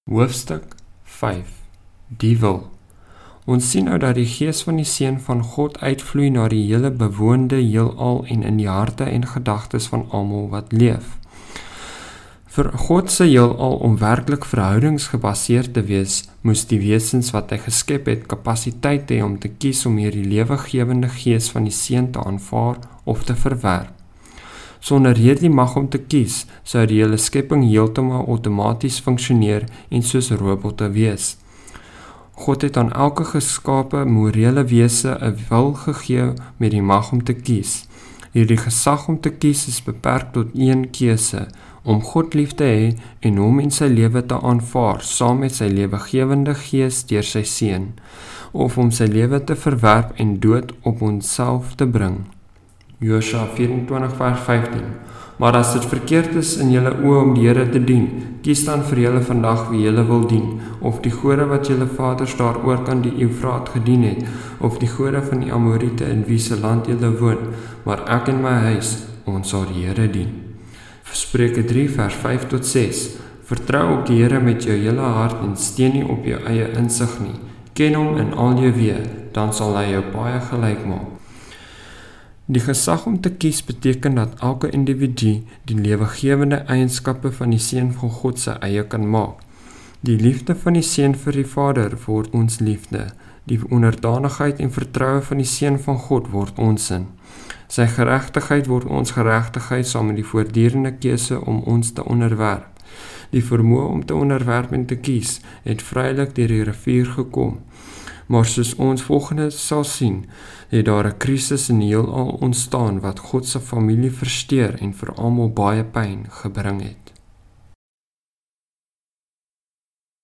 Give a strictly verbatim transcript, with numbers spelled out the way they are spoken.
Hoofstuk vyf. Die wil. Ons sien nou dat die gees van die Seun van God uitvloei na die hele bewoonde heelal en in die harte en gedagtes van almal wat leef. Vir God se heelal om werklik verhoudingsgebaseerd te wees, moes die wesens wat hy geskep het kapasiteit hê om te kies om hierdie lewegewende gees van die Seun te aanvaar of te verwerp. Sonder hierdie mag om te kies, sou die hele skepping heeltemal outomaties funksioneer en soos robotte wees. God het aan elke geskape morele wese 'n wil gegee met die mag om te kies. Hierdie gesag om te kies is beperk tot een keuse, om God lief te hê en hom in sy lewe te aanvaar, saam met sy lewegewende gees deur sy Seun, of om sy lewe te verwerp en dood op onsself te bring. Josua vyf-en-twintig vers vyftien. Maar as dit verkeerd is in julle oë om die Here te dien, kies dan vir julle vandag wie julle wil dien, of die gode wat julle vaders daaroor kan die Eufraat gedien het, of die gode van die Amorite in wie se land julle woon, maar ek en my huis, ons sal die Here dien. Spreuke drie vers vyf tot ses. Vertrou op die Here met jou hele hart en steun nie op jou eie insig nie. Ken hom in al jou weë, dan sal hy jou baie gelyk maak. Die gesag om te kies beteken dat elke individu die lewegewende eienskappe van die Seun van God se eie kan maak. Die liefde van die Seun vir die Vader word ons liefde. Die onderdanigheid en vertroue van die Seun van God word ons sin. Sy geregtigheid word ons geregtigheid saam met die voortdurende keuse om ons te onderwerp. Die vermoë om te onderwerp en te kies het vrylik deur die rivier gekom. Maar soos ons volgende sal sien, het daar 'n krisis in die heelal ontstaan wat God se familie versteur en vir almal baie pyn gebring het.